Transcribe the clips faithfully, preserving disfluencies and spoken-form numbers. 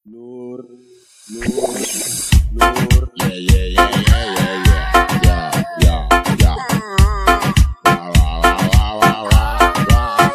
Nur, Nur, Nur, yeah, yeah, yeah, yeah, yeah, yeah, yeah, yeah, yeah. Wah, wah, wah, wah, wah, wah,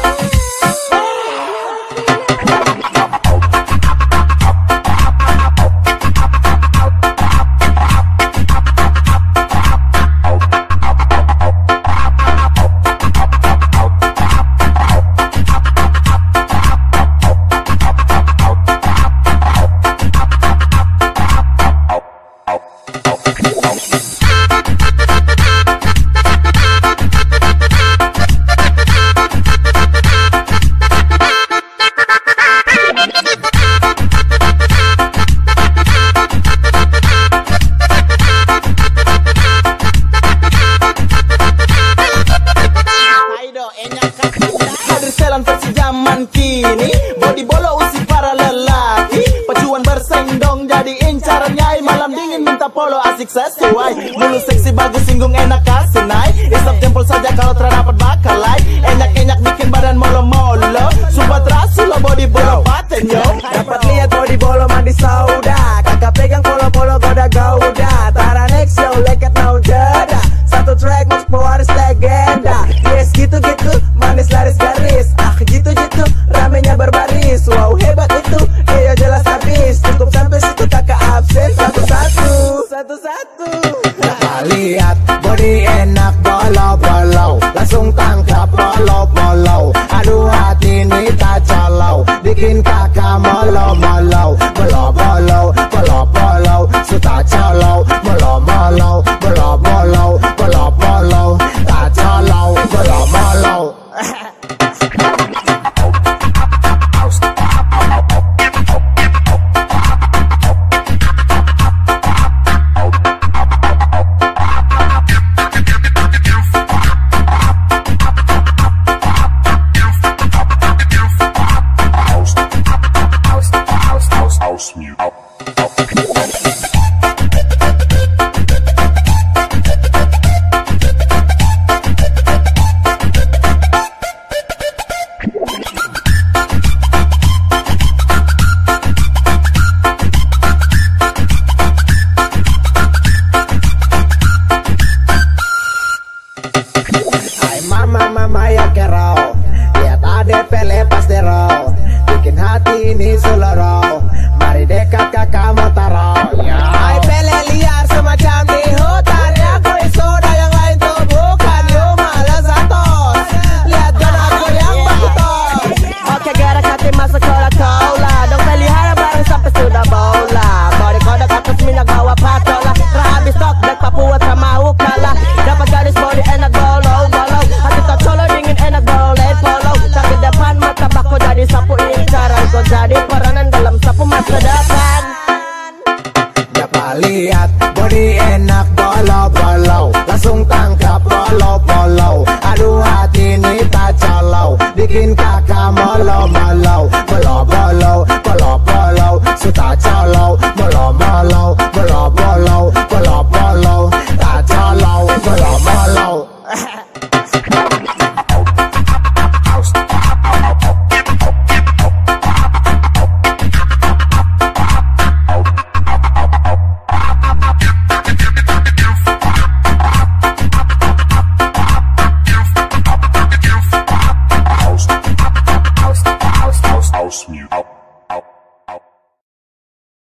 hadir selan versi zaman kini, body bolo usik para lelaki, pacuan bersaing dong jadi incaran nyai, malam dingin minta polo asik sesuai, bulu seksi bagus singgung enak kasih naik, isap jempol saja kalau terdapat bakal like, enyak-enyak bikin badan molo-molo, sumpah terasa lo body bolo paten yo. Dapat lihat body bolo mandi sauda, kakak pegang polo-polo goda gauda, tara next yo leket now jeda, satu track mas pewaris legenda, yes gitu-gitu manis laris garis, ah gitu-gitu ramenya berbaris, wow hebat itu, iya jelas habis, cukup sampai situ kakak absen, satu-satu, satu-satu. Kakak lihat body enak bolo-bolo, langsung tangkap bolo-bolo, aduh hati ini tak colau, bikin kakak molo-molo, bolo-bolo, bolo-bolo, suka colau.